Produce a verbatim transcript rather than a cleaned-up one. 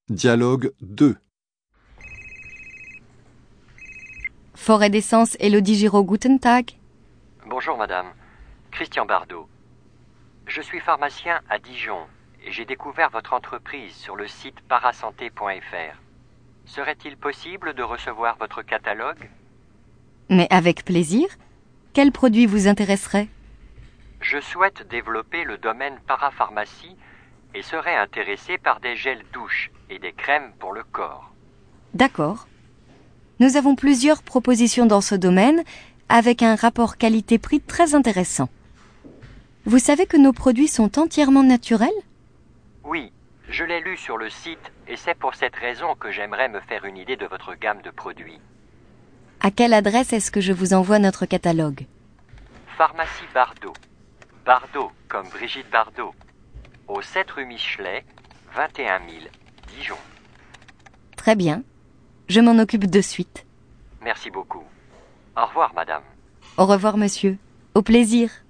Dialogue deux. Forêt d'essence, Elodie Giraud, guten Tag. Bonjour madame, Christian Bardot. Je suis pharmacien à Dijon et j'ai découvert votre entreprise sur le site parasanté point f r. Serait-il possible de recevoir votre catalogue ? Mais avec plaisir. Quel produit vous intéresserait ? Je souhaite développer le domaine parapharmacie et serais intéressé par des gels douches et des crèmes pour le corps. D'accord. Nous avons plusieurs propositions dans ce domaine avec un rapport qualité-prix très intéressant. Vous savez que nos produits sont entièrement naturels ? Oui, je l'ai lu sur le site et c'est pour cette raison que j'aimerais me faire une idée de votre gamme de produits. À quelle adresse est-ce que je vous envoie notre catalogue ? Pharmacie Bardot. Bardot, comme Brigitte Bardot. Au sept rue Michelet, vingt et un mille, Dijon. Très bien. Je m'en occupe de suite. Merci beaucoup. Au revoir, madame. Au revoir, monsieur. Au plaisir.